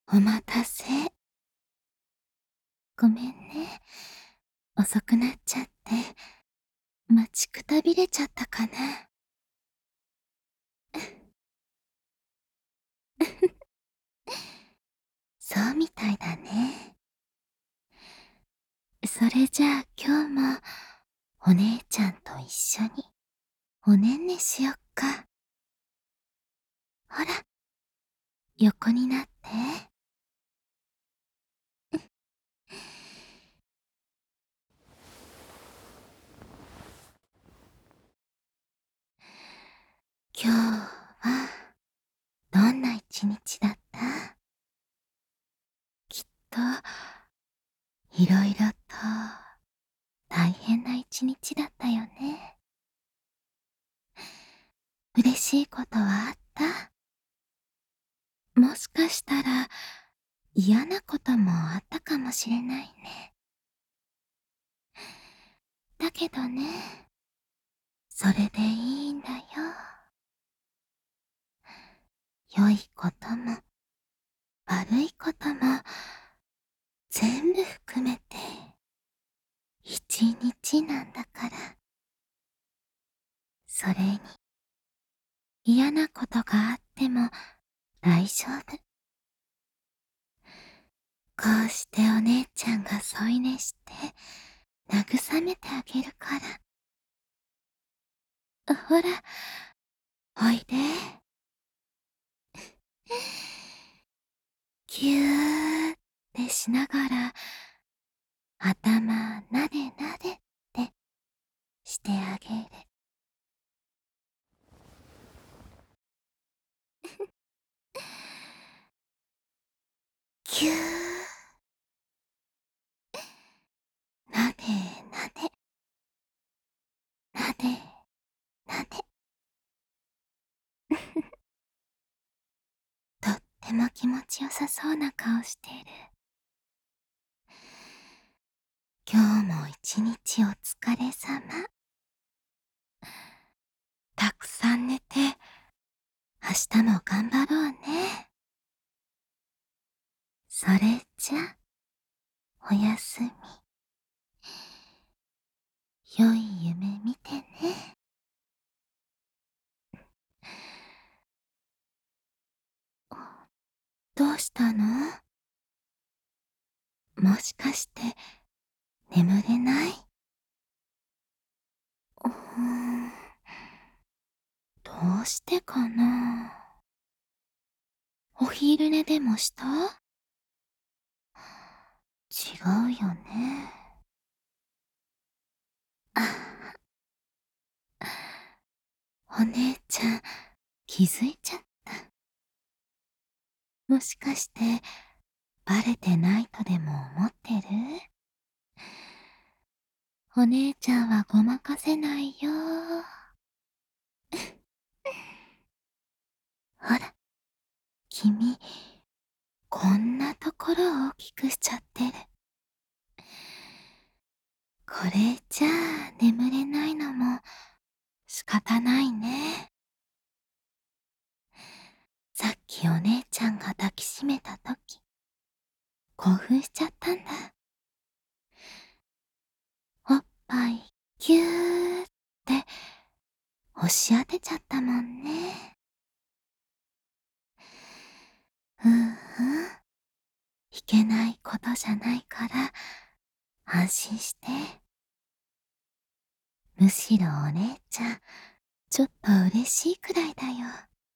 お待たせ。ごめんね。遅くなっちゃって。待ちくたびれちゃったかな。そうみたいだね。それじゃあ今日もお姉ちゃんと一緒におねんねしよっか。ほら、横になって。今日はどんな一日だった？きっといろいろと大変な一日だったよね。嬉しいことはあった？もしかしたら嫌なこともあったかもしれないね。だけどね、それでいいんだよ。良いことも悪いことも全部含めて一日なんだから。それに嫌なことがあっても大丈夫。こうしてお姉ちゃんが添い寝して慰めてあげるから。ほら、おいで。ぎゅーってしながら頭なでなでってしてあげる。ぎゅー、なでなで、なでなで。とっても気持ちよさそうな顔してる。今日も一日お疲れさま。たくさん寝て、明日も頑張ろうね。それじゃ、おやすみ。良い夢見てね。どうしたの？もしかして眠れない？うーん、どうしてかな？お昼寝でもした？違うよね。あ、お姉ちゃん気づいちゃった。もしかしてバレてないとでも思ってる？お姉ちゃんはごまかせないよ。ほら、君、こんなところを大きくしちゃってる。これじゃあ眠れないのも仕方ないね。さっきお姉ちゃんが抱きしめたとき、興奮しちゃったんだ。おっぱいぎゅーって押し当てちゃったもんね。うんうん。いけないことじゃないから安心して。むしろお姉ちゃん、ちょっと嬉しいくらいだよ。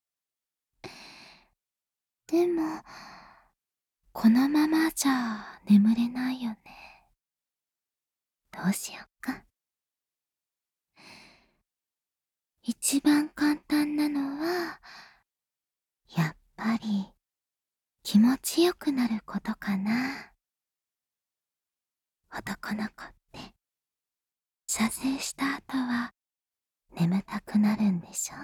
でも、このままじゃ眠れないよね。どうしよっか。一番簡単なのは、やっぱり気持ちよくなることかな。男の子って射精した後は眠たくなるんでしょ？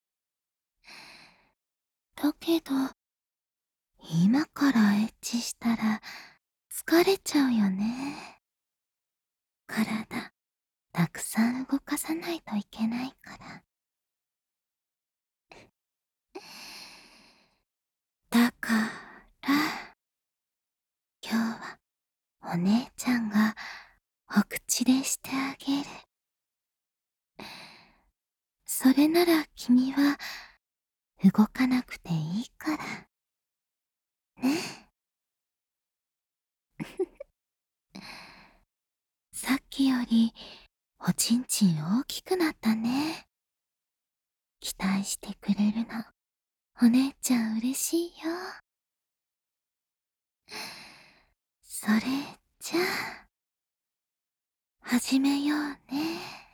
だけど今からエッチしたら疲れちゃうよね。体たくさん動かさないといけないから。だからお姉ちゃんがお口でしてあげる。それなら君は動かなくていいから。ね。さっきよりおちんちん大きくなったね。期待してくれるの。お姉ちゃん嬉しいよ。それじゃあ、始めようね。